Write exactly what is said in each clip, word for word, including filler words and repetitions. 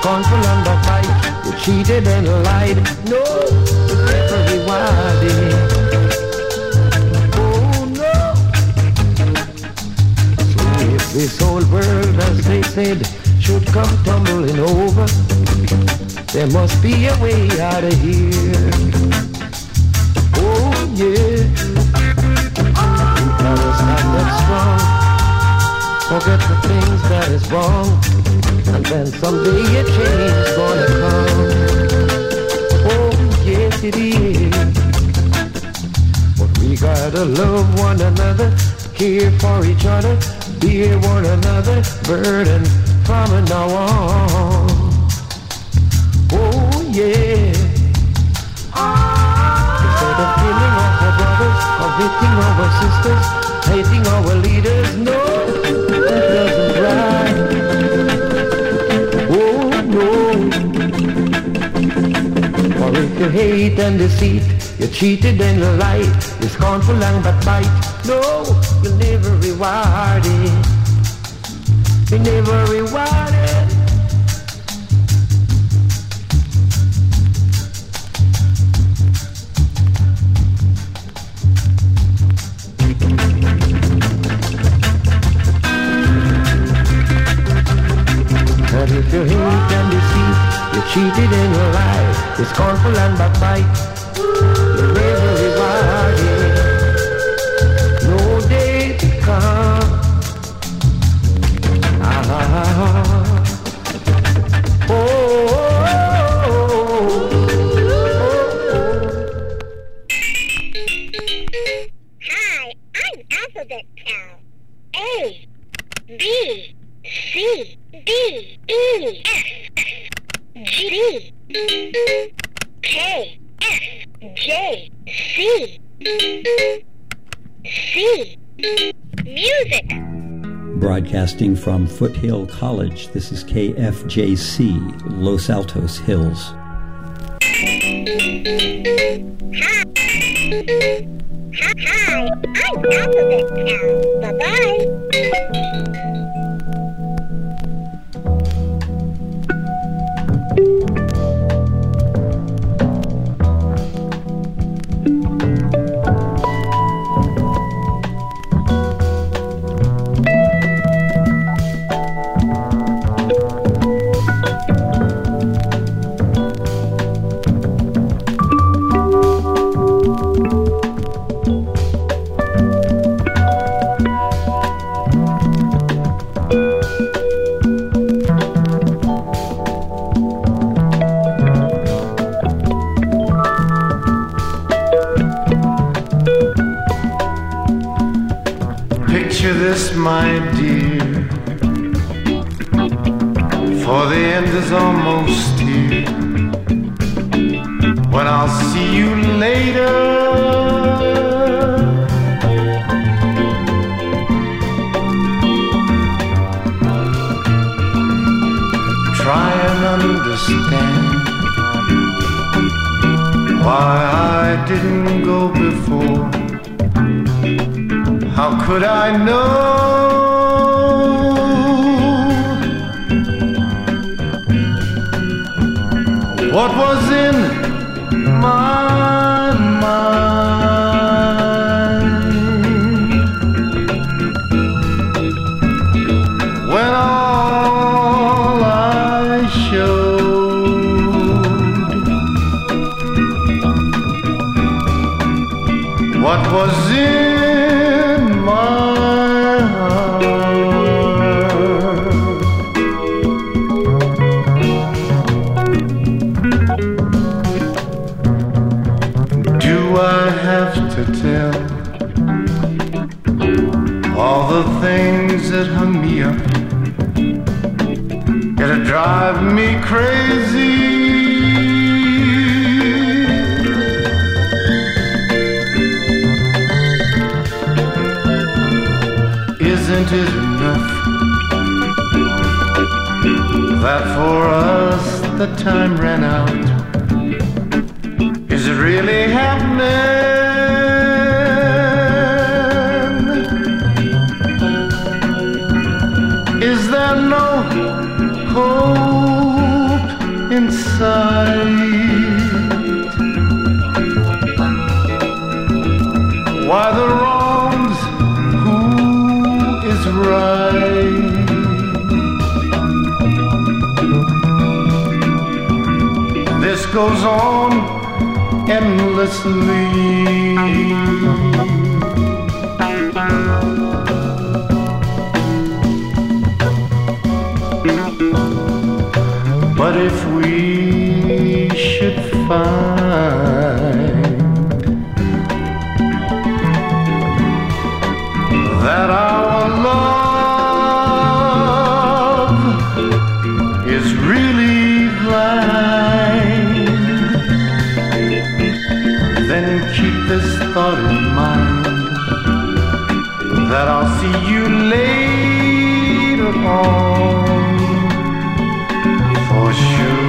scornful and backbite. You cheated and lied. No, you'll never reward it. Oh no. So if this whole world, as they said, should come tumbling over, there must be a way out of here. Oh yeah. You gotta stand up strong. Forget the things that is wrong, and then someday a change is gonna come. Oh yes it is. But we gotta love one another, care for each other, bear one another burden from now on. Oh yeah. Instead of killing our brothers, or hating our sisters, hating our leaders, no, that doesn't right. Oh no. For if you hate and deceit, you cheated and you lied, you scornful and backbite, no, you'll never reward it. You never reward it. But if you hate and deceit, you cheated and you lied, you scornful and backbite, you never reward it. No day to come. Ah, oh, oh, oh, oh. Hi, I'm Alphabet Cow. A, B, C, D, E, F, G, K, F, J, C, C, music. Broadcasting from Foothill College, this is K F J C, Los Altos Hills. Hi. Hi, I'm Alphabet Cow. Bye-bye. My dear, for the end is almost here. When I'll see you later, try and understand why I didn't go before. How could I know what was in my mind when all I showed what was in my heart? Do I have to tell all the things that hung me up? It'll drive me crazy. Isn't it enough that for us the time ran out? Is it really happening? Is there no hope goes on endlessly. But if we should find that our love is really blind, then keep this thought in mind, that I'll see you later on for sure.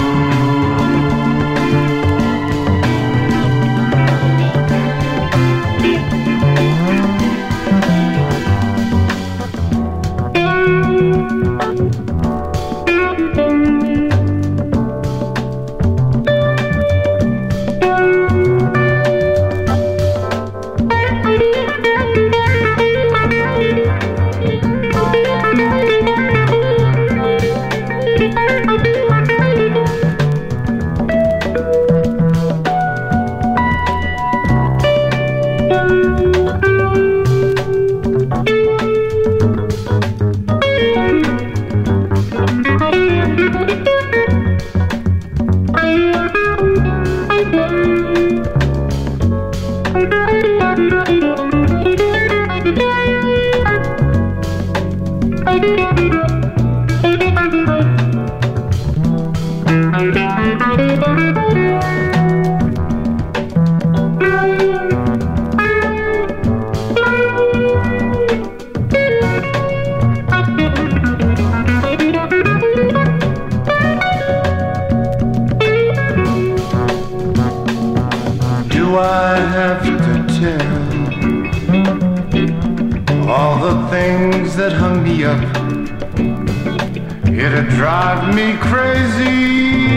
It'd drive me crazy.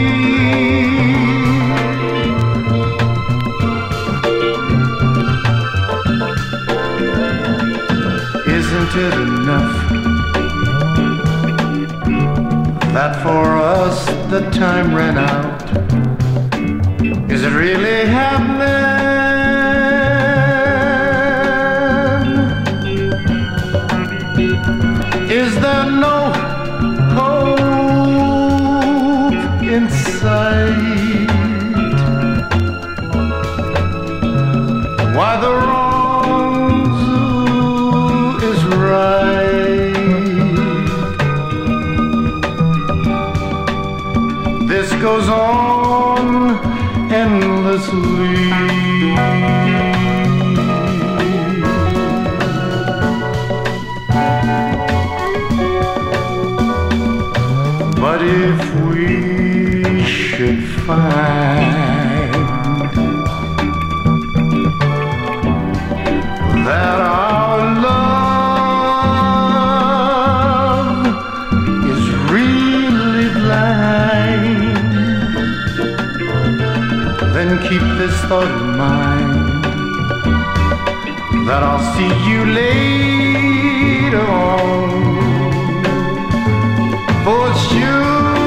Isn't it enough that for us the time ran out? Is it really happening? Is there no hope in sight? Why the wrong is right? This goes on endlessly. But if we should find that our love is really blind, then keep this thought in mind, that I'll see you later on for sure.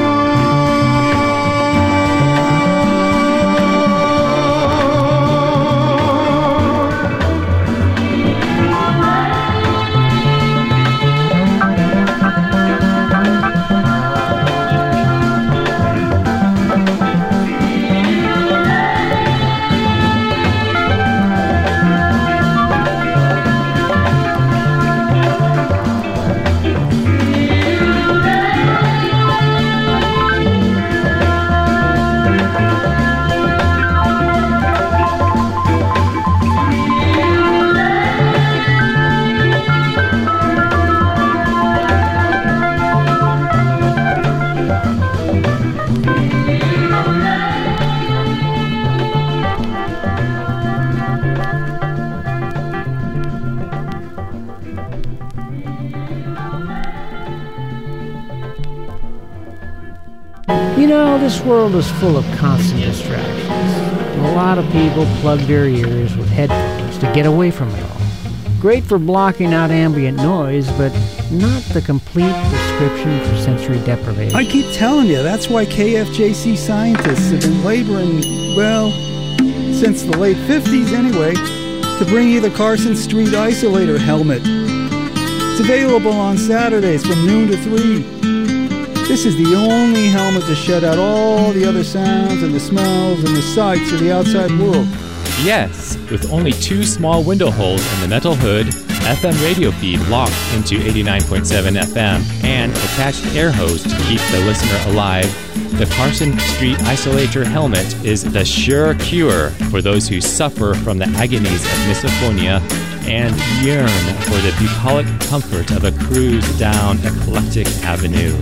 You know, this world is full of constant distractions. And a lot of people plug their ears with headphones to get away from it all. Great for blocking out ambient noise, but not the complete prescription for sensory deprivation. I keep telling you, that's why K F J C scientists have been laboring, well, since the late fifties anyway, to bring you the Carson Street Isolator helmet. It's available on Saturdays from noon to three. This is the only helmet to shut out all the other sounds and the smells and the sights of the outside world. Yes, with only two small window holes in the metal hood, F M radio feed locked into eighty-nine point seven F M, and attached air hose to keep the listener alive, the Carson Street Isolator helmet is the sure cure for those who suffer from the agonies of misophonia and yearn for the bucolic comfort of a cruise down Eclectic Avenue.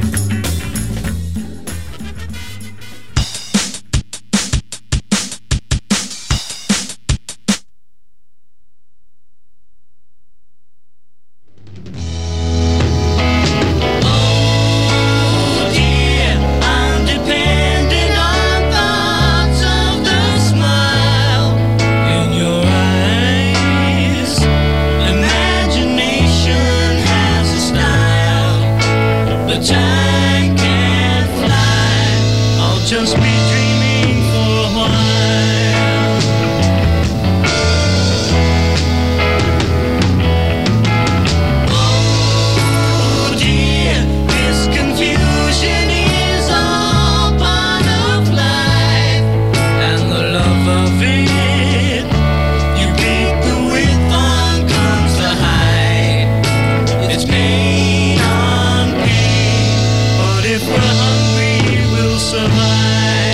If we're hungry, we'll survive.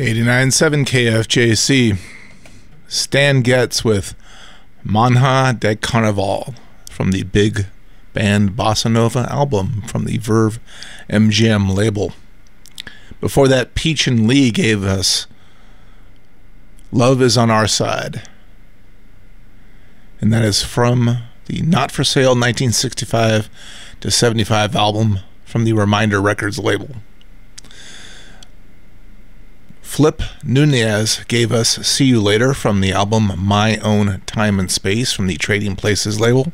eighty-nine point seven K F J C. Stan Getz with Manhã de Carnaval from the Big Band Bossa Nova album from the Verve M G M label. Before that, Peach and Lee gave us Love Is On Our Side. And that is from the Not For Sale nineteen sixty-five to seventy-five album from the Reminder Records label. Flip Nunez gave us See You Later from the album My Own Time and Space from the Trading Places label.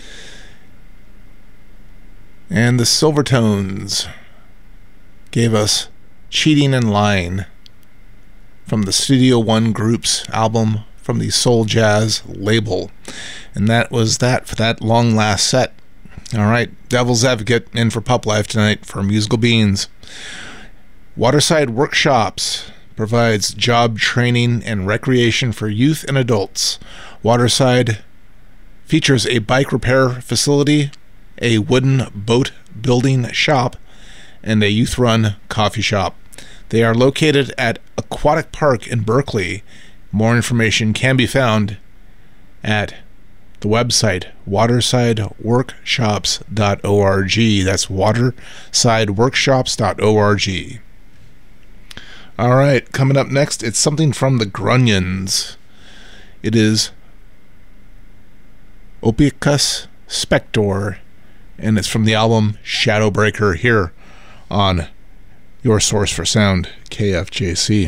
And the Silvertones gave us Cheating and Lying from the Studio One Group's album from the Soul Jazz label. And that was that for that long last set. All right, Devil's Advocate in for Pup Life tonight for Musical Beans. Waterside Workshops provides job training and recreation for youth and adults. Waterside features a bike repair facility, a wooden boat building shop, and a youth-run coffee shop. They are located at Aquatic Park in Berkeley. More information can be found at the website waterside workshops dot org. That's waterside workshops dot org. All right, coming up next, it's something from the Grunions. It is Opicus Spector, and it's from the album Shadowbreaker here on your source for sound, K F J C.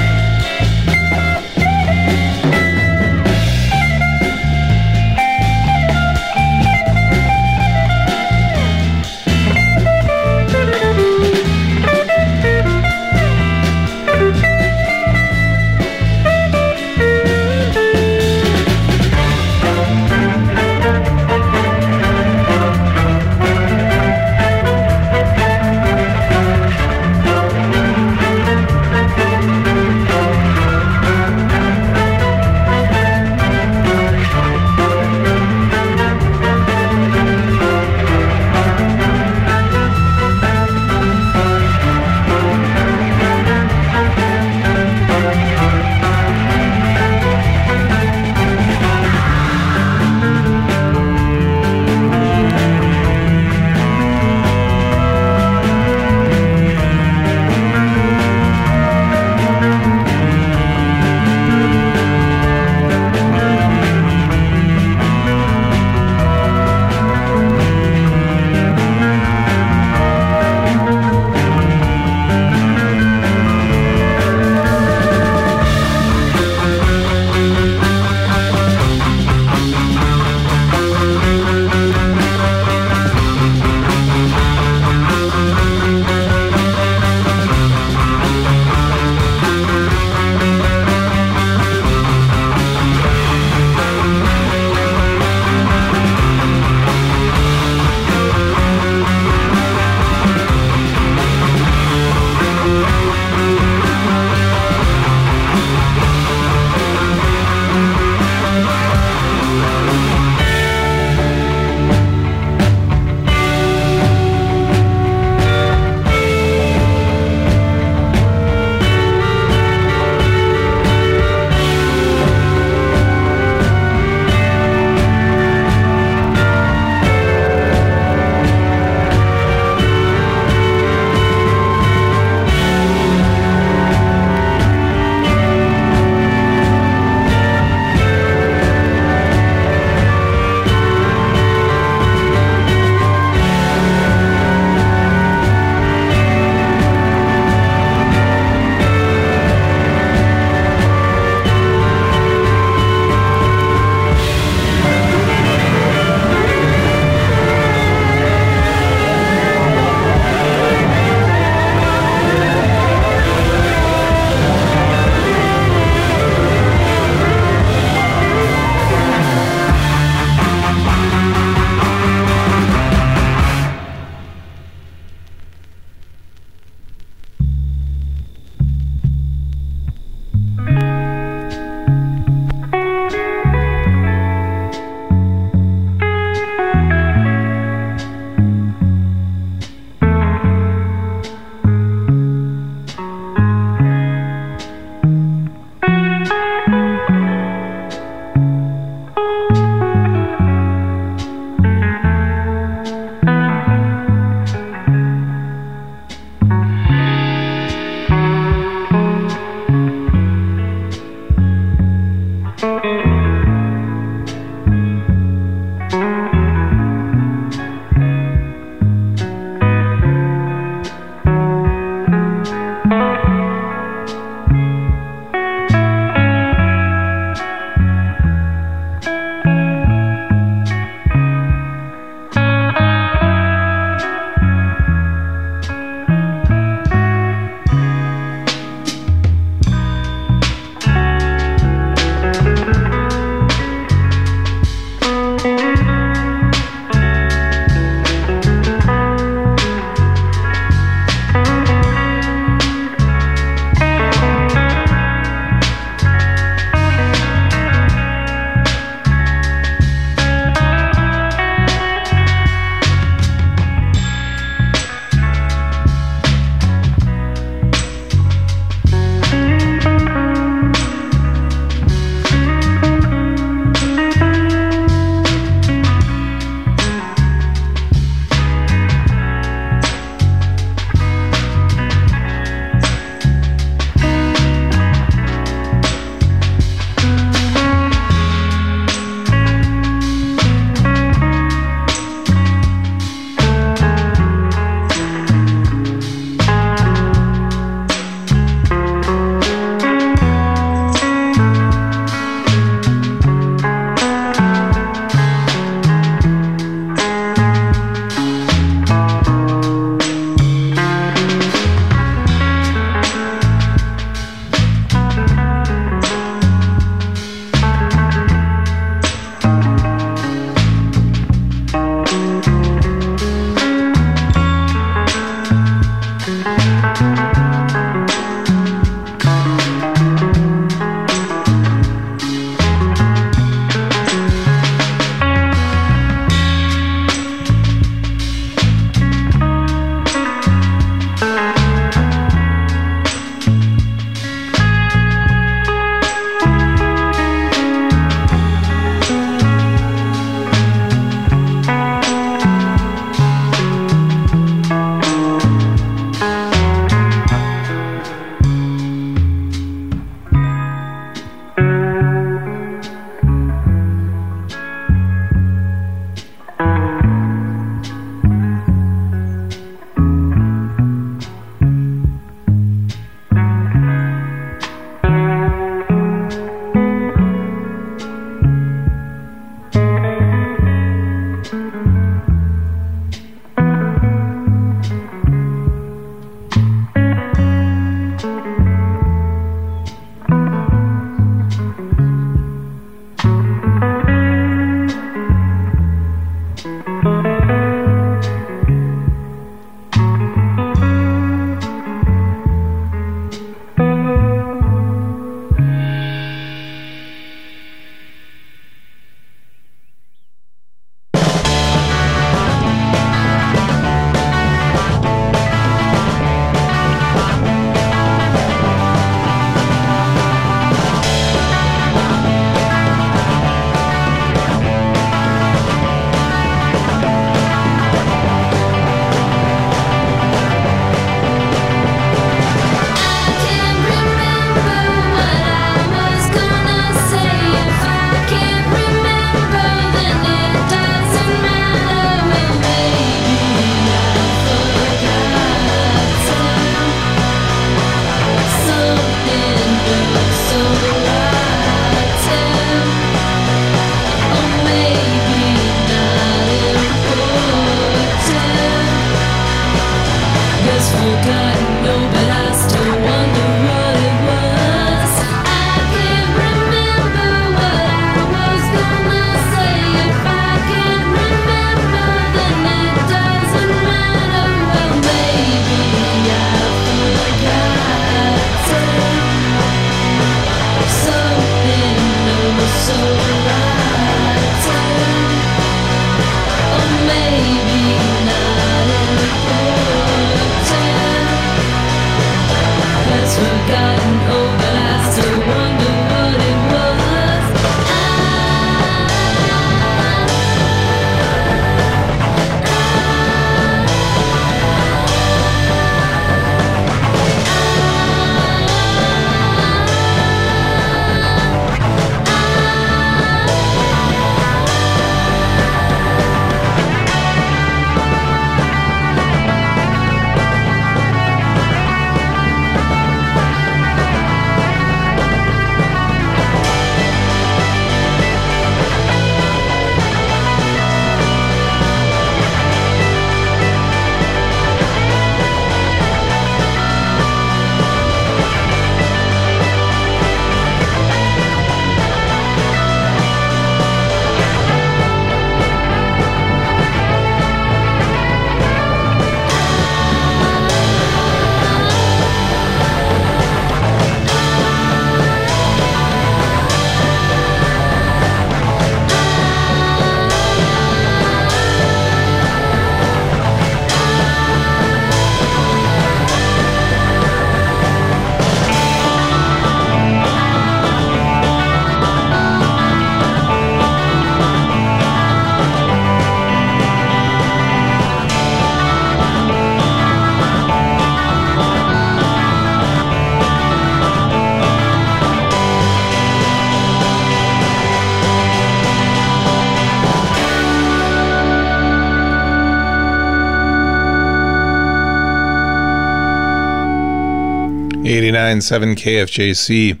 eighty-nine point seven K F J C.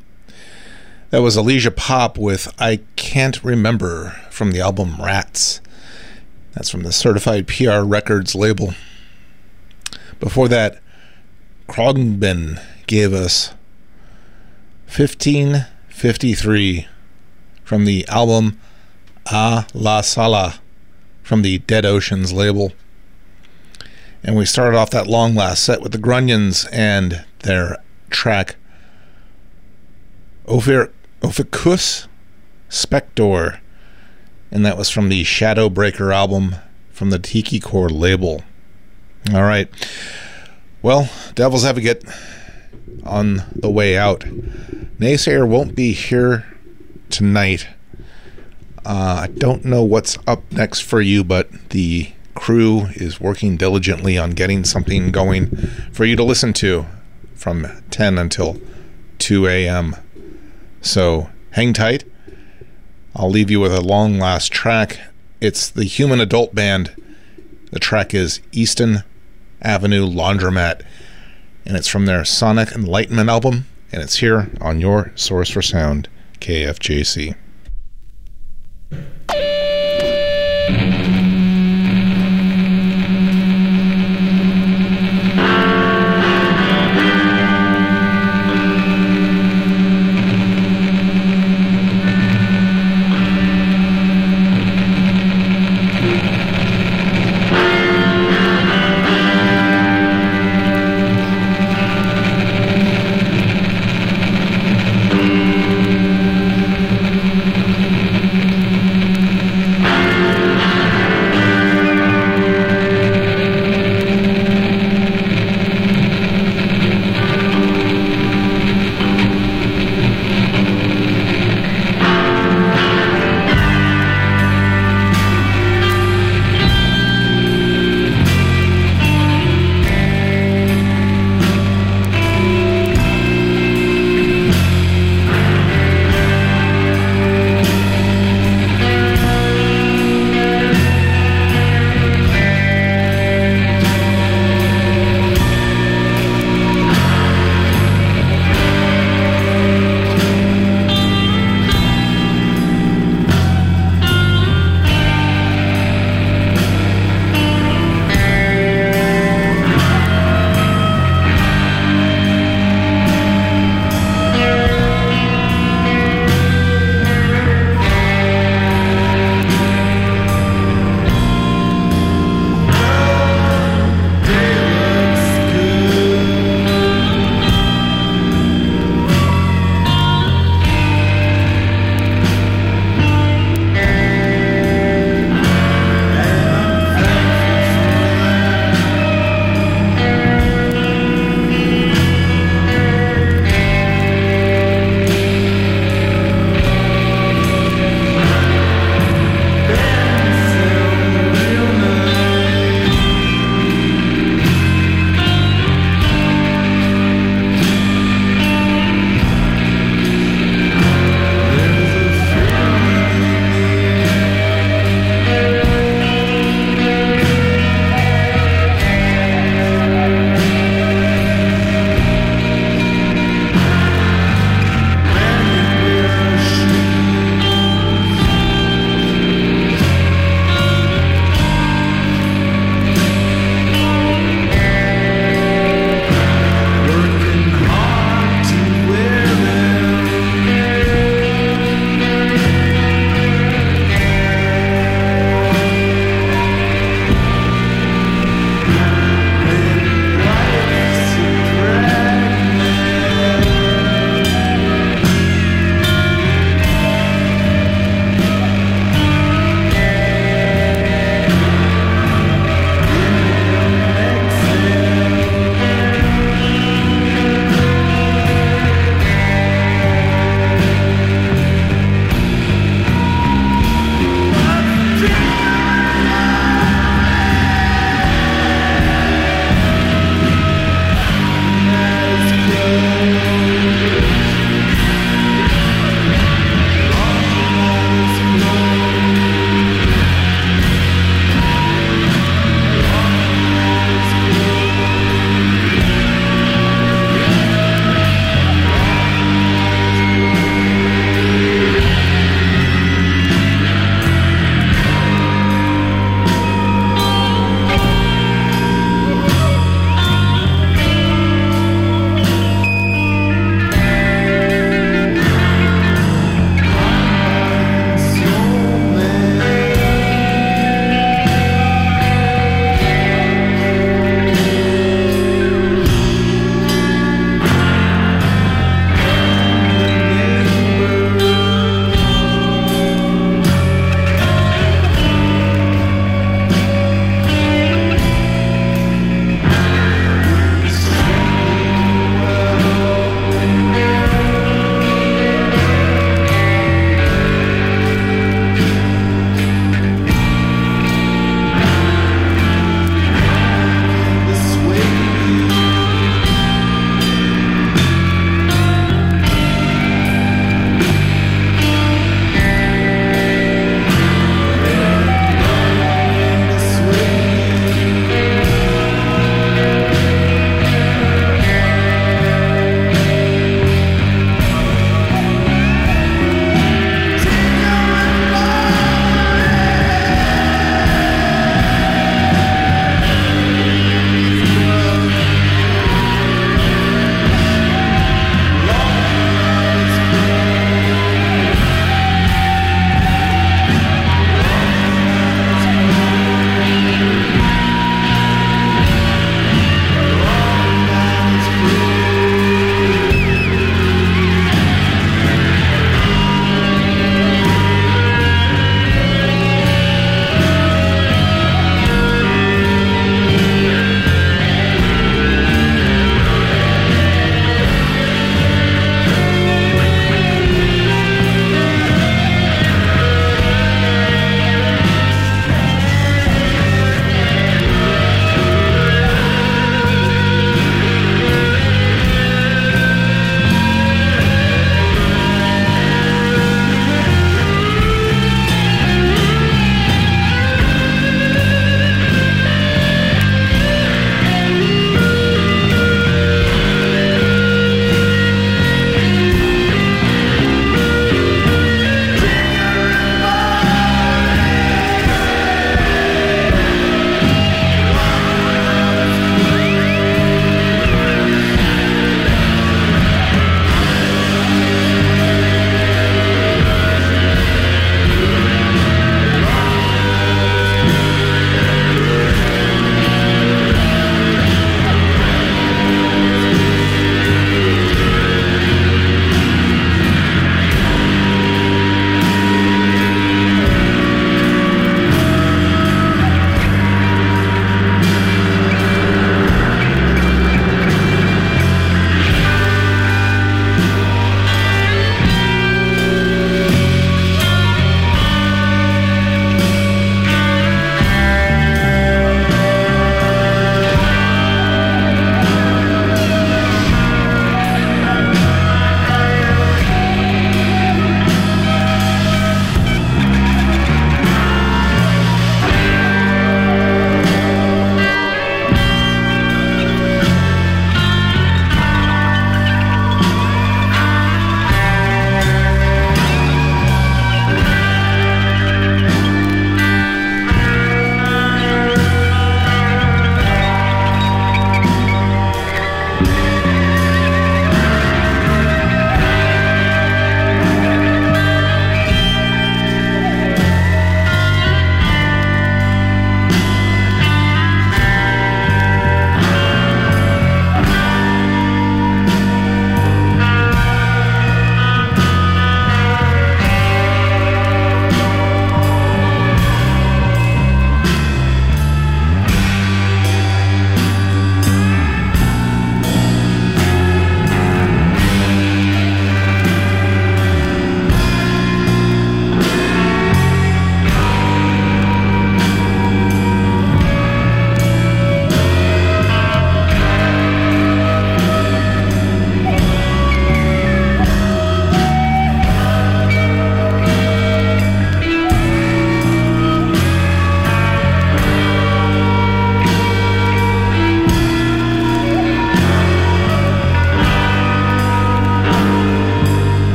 That was Alicia Pop with I Can't Remember from the album Rats. That's from the Certified P R Records label. Before that, Khruangbin gave us fifteen fifty-three from the album A La Sala from the Dead Oceans label. And we started off that long last set with the Grunions and their track Ophir, Ophicus Spector, and that was from the Shadowbreaker album from the Tiki Core label. All right. Well, Devil's Advocate on the way out. Naysayer won't be here tonight. Uh, I don't know what's up next for you, but the crew is working diligently on getting something going for you to listen to from ten until two a.m. So hang tight. I'll leave you with a long last track. It's the Human Adult Band. The track is Easton Avenue Laundromat, and it's from their Sonic Enlightenment album, and it's here on your Source for Sound, K F J C.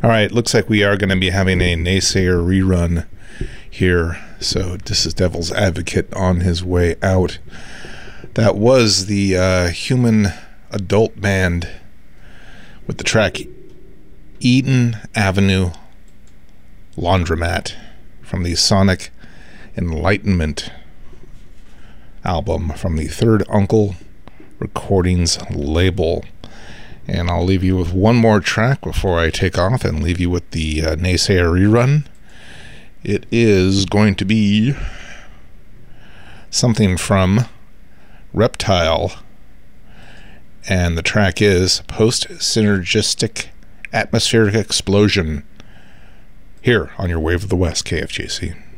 All right, looks like we are going to be having a Naysayer rerun here. So this is Devil's Advocate on his way out. That was the uh, Human Adult Band with the track Eden Avenue Laundromat from the Sonic Enlightenment album from the Third Uncle Recordings label. And I'll leave you with one more track before I take off and leave you with the uh, Naysayer rerun. It is going to be something from Reptile, and the track is Post-Synergistic Atmospheric Explosion, here on your Wave of the West, K F J C.